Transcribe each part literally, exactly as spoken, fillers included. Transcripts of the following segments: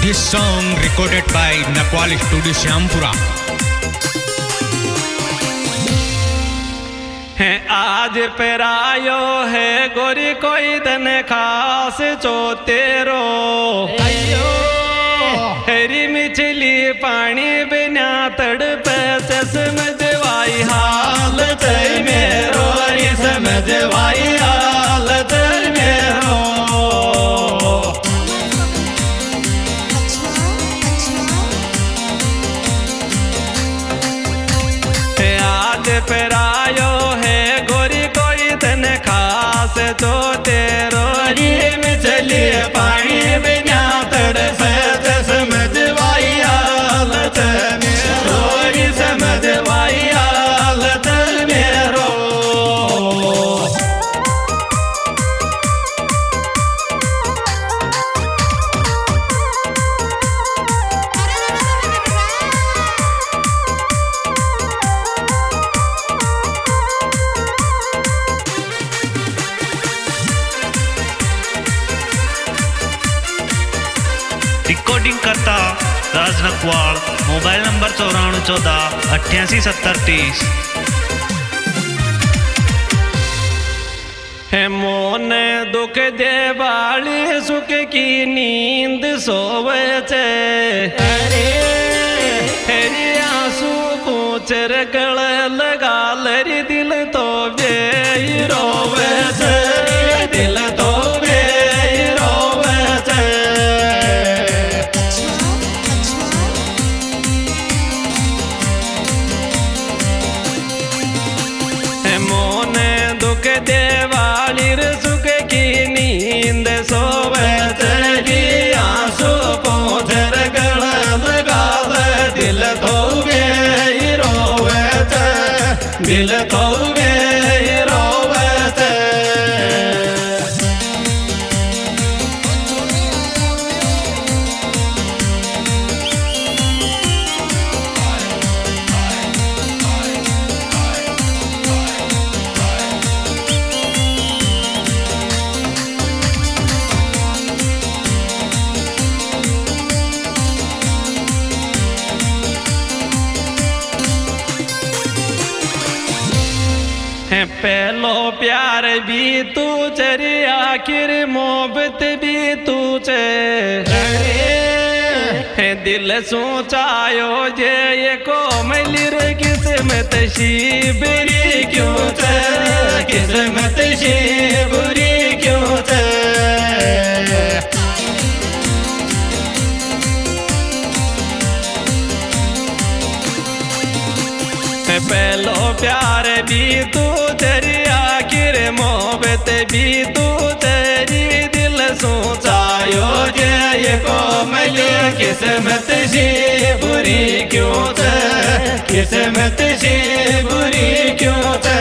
This song recorded by Nakwal Studio Syampura. है आज पेरायो है गोरी कोई दिन खास जो तेरो अयो हरी मिचली पानी बिना तड़पे समझवाई हालत मेरो समझवाई हालत मेरो आज पेरायो है गोरी कोई दिन खास जो तेरो में चलिए पानी बिना तड़पे समझवाई हालत मेरो समझवाई हालत मेरो रिकॉर्डिंग करता राज नकवाल, मोबाइल नंबर चौरानवे चौदह अट्ठासी सत्तर तीस। है मोने दुख दे बाली सुख की नींद सोवे छे अरे हेरी आंसू पूछर गले लगा लरी दिल तो बे रोवे छे दिल तो बे रोवे छे मोने दुख देवाली सुख की नींद सोवे तेरी आंसू पोछर गल गाल दिल तो वे रोवे दिल तो वे रोवे पहलो प्यार भी तू चरी आखिर मोहब्बत भी तू चे है दिल सोचायो जे ये कोमली रे किस्मत शिबरी क्यों चे किस्मत शिबरी क्यों चे पहलो प्यार भी तू तेरी आखिर मोहब्बत भी तू तेरी दिल सोचायो जे ये कोमली किस्मत सी बुरी क्यों थे किस्मत सी बुरी क्यों थे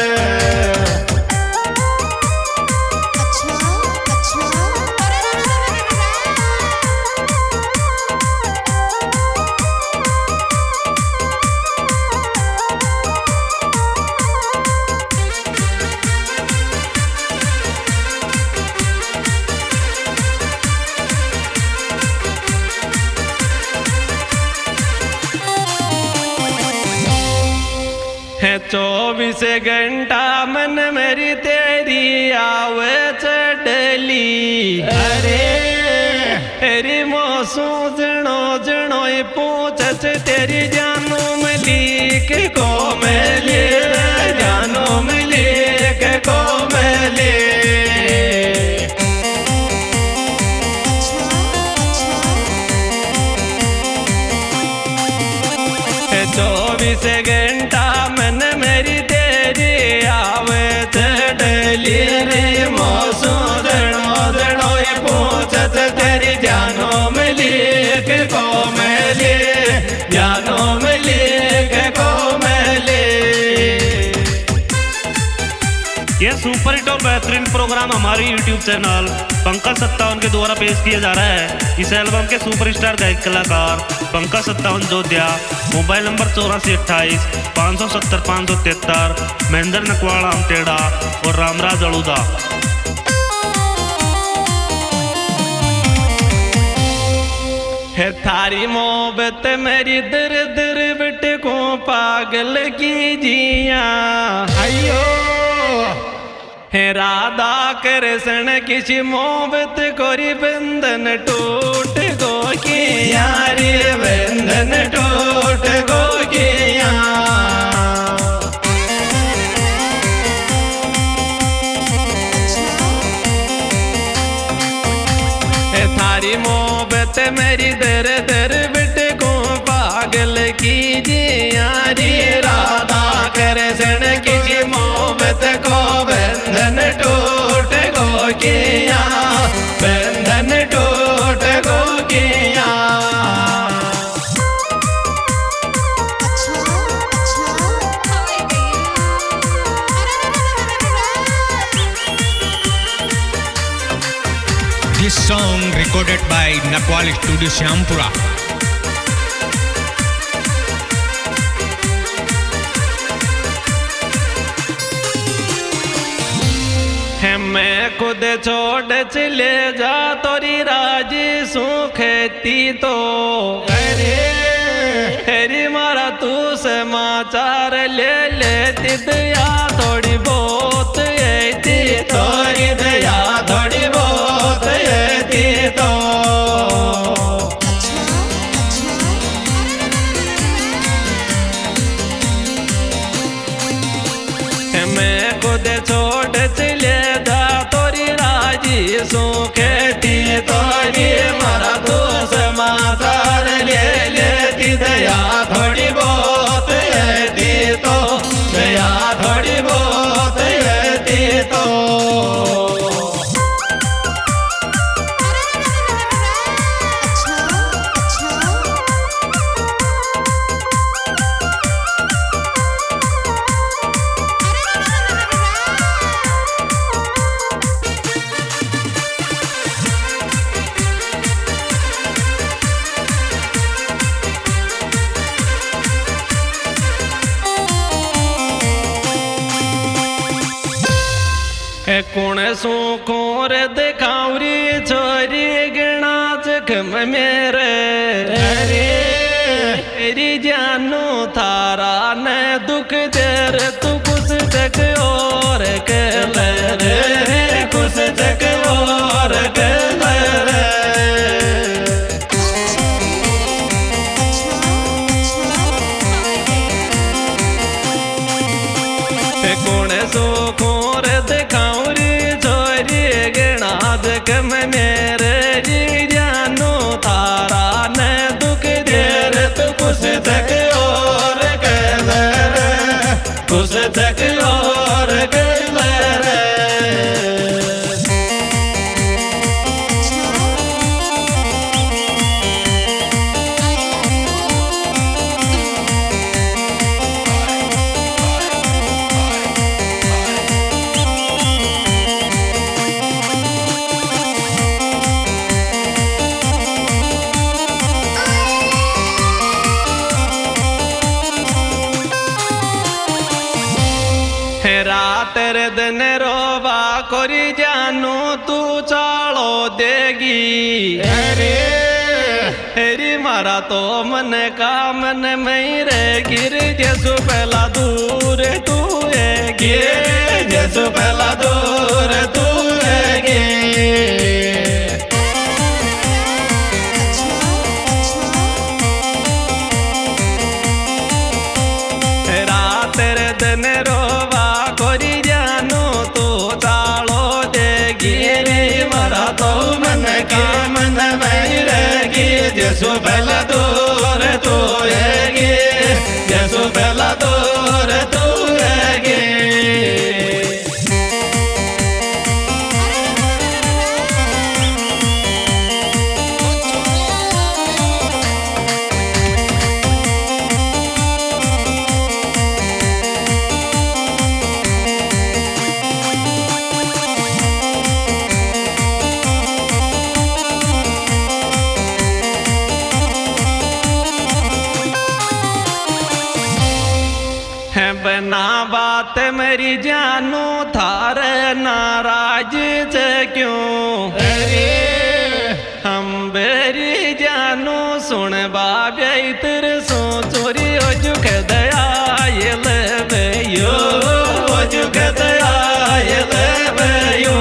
है चौबीस घंटा मन मेरी तेरी आवे चढ़ली अरे हेरी मोसू जनो जनो पूछ तेरी जानो मलिक को मिले जानो मलिक को मिले चौबीस घंटा मन मेरी तेरी आवे चढ़ली रे मौसू दड़ो दड़ो पूछत तेरी जानो मलिक को मिले जानो मलिक को मिले। यह सुपर हिट और बेहतरीन प्रोग्राम हमारी यूट्यूब चैनल पंकज सत्तावन के द्वारा पेश किया जा रहा है। इस एल्बम के सुपरस्टार गायक कलाकार पंकज सत्तावन जोध्या, मोबाइल नंबर चौरासी अट्ठाईस पाँच सौ सत्तर पाँच सौ तिहत्तर, महेंद्र नकवाड़ा आमटेड़ा और रामराज अड़ूदा। है थारी मोहब्बत मेरी दर दर बिट को पागल की जिया अयो है राधा कृष्ण किसी मोहब्बत कोरी बंधन टूट गो की यारी बंधन टूट गो की थारी मोहब्बत मेरी दर दर बिट को पागल की यारी राधा कृष्ण किसी मोहब्बत को बंधन टूट गो किया बंधन टूट गो किया This song recorded by Nakwal Studio Syampura. है मैं खुद छोड़ चले जा तोरी राजी सुखेती तो अरे हेरी मारा तू समाचार ले लेती दया थोड़ी बहुत ऐती तोरी दया थोड़ी बहुत ऐती तो मैं खुद छोड़ चले जा तोरी राजी सुखेती तोरी मारा तू समाचार ले लेती दया थोड़ी बहुत ऐती तो दया थोड़ी बहुत ऐती तो कुण सुखोर दिखावरी छोरी गणा जख्म मेरे अरे तेरी जानू थारा न दुख देर तू कुछ तक और कर रे कुछ तक और कर रे कुण सुखोर दिखावरी छोरी गणा जख्म मेरे जी जानू थारा न दुख देर तू कुछ तक और कर रे कुछ तक और कर रे रातर दिन रोबा कोरी जानू तू चालो देगी अरे हेरी मारा तो मन का मन में रे गिर जैसु पहला दूर तू है गिर जैसु पहला दूर तू है गिर रातर दिन रोबा कोरी जानू तू चालो देगी रे मारा तो मन का मन में रहेगी जैसो पहला दूर तू रहेगी जैसो पहला दूर तू रहेगी बना बात मेरी जानू थारे नाराज से क्यों अरे हम बेरी जानू बाबे तेरे सो चोरी हो जुख दया ये ले बेयो हो जुख दया ये ले बेयो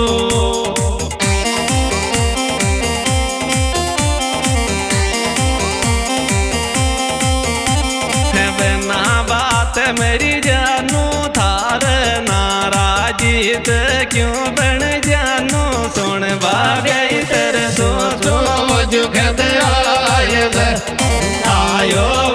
बिना बात मेरी जानू थार नाराजीत क्यों बन जानू सुन बाबे तेरे सो सो जुग आयो